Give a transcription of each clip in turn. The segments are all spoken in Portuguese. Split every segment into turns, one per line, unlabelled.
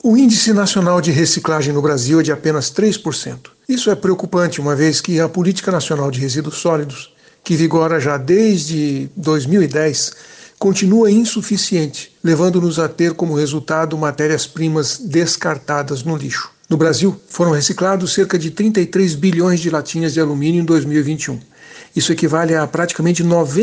O Índice Nacional de Reciclagem no Brasil é de apenas 3%. Isso é preocupante, uma vez que a Política Nacional de Resíduos Sólidos, que vigora já desde 2010, continua insuficiente, levando-nos a ter como resultado matérias-primas descartadas no lixo. No Brasil, foram reciclados cerca de 33 bilhões de latinhas de alumínio em 2021. Isso equivale a praticamente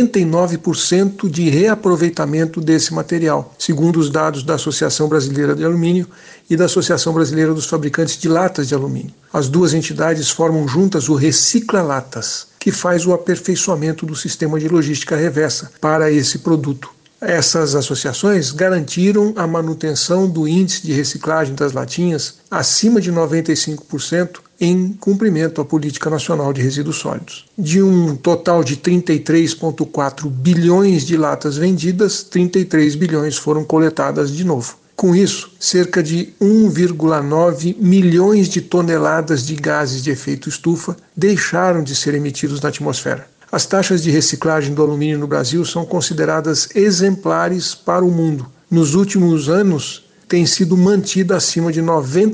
99% de reaproveitamento desse material, segundo os dados da Associação Brasileira de Alumínio e da Associação Brasileira dos Fabricantes de Latas de Alumínio. As duas entidades formam juntas o Recicla Latas, que faz o aperfeiçoamento do sistema de logística reversa para esse produto. Essas associações garantiram a manutenção do índice de reciclagem das latinhas acima de 95% em cumprimento à Política Nacional de Resíduos Sólidos. De um total de 33,4 bilhões de latas vendidas, 33 bilhões foram coletadas de novo. Com isso, cerca de 1,9 milhões de toneladas de gases de efeito estufa deixaram de ser emitidos na atmosfera. As taxas de reciclagem do alumínio no Brasil são consideradas exemplares para o mundo. Nos últimos anos, tem sido mantida acima de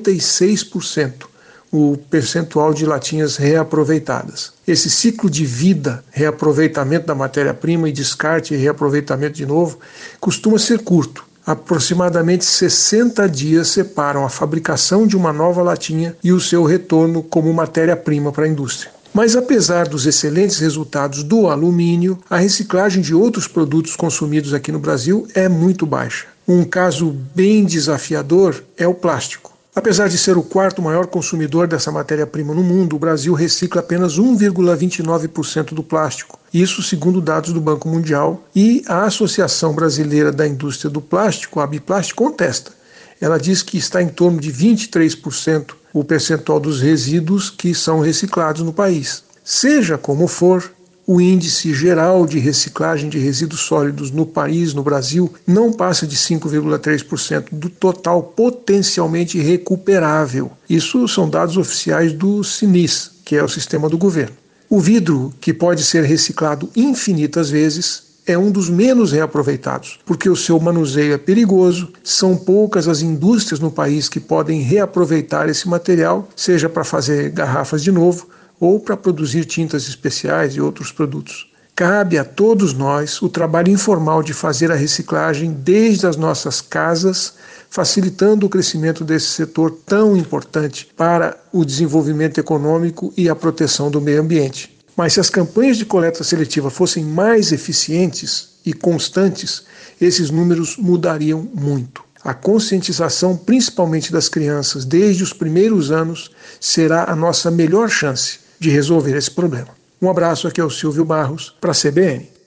96% o percentual de latinhas reaproveitadas. Esse ciclo de vida, reaproveitamento da matéria-prima e descarte e reaproveitamento de novo, costuma ser curto. Aproximadamente 60 dias separam a fabricação de uma nova latinha e o seu retorno como matéria-prima para a indústria. Mas apesar dos excelentes resultados do alumínio, a reciclagem de outros produtos consumidos aqui no Brasil é muito baixa. Um caso bem desafiador é o plástico. Apesar de ser o quarto maior consumidor dessa matéria-prima no mundo, o Brasil recicla apenas 1,29% do plástico. Isso segundo dados do Banco Mundial, e a Associação Brasileira da Indústria do Plástico, a ABIPLAST, contesta. Ela diz que está em torno de 23% o percentual dos resíduos que são reciclados no país. Seja como for, o índice geral de reciclagem de resíduos sólidos no país, no Brasil, não passa de 5,3% do total potencialmente recuperável. Isso são dados oficiais do CINIS, que é o sistema do governo. O vidro, que pode ser reciclado infinitas vezes, é um dos menos reaproveitados, porque o seu manuseio é perigoso, são poucas as indústrias no país que podem reaproveitar esse material, seja para fazer garrafas de novo ou para produzir tintas especiais e outros produtos. Cabe a todos nós o trabalho informal de fazer a reciclagem desde as nossas casas, facilitando o crescimento desse setor tão importante para o desenvolvimento econômico e a proteção do meio ambiente. Mas se as campanhas de coleta seletiva fossem mais eficientes e constantes, esses números mudariam muito. A conscientização, principalmente das crianças, desde os primeiros anos, será a nossa melhor chance de resolver esse problema. Um abraço, aqui é o Silvio Barros, para a CBN.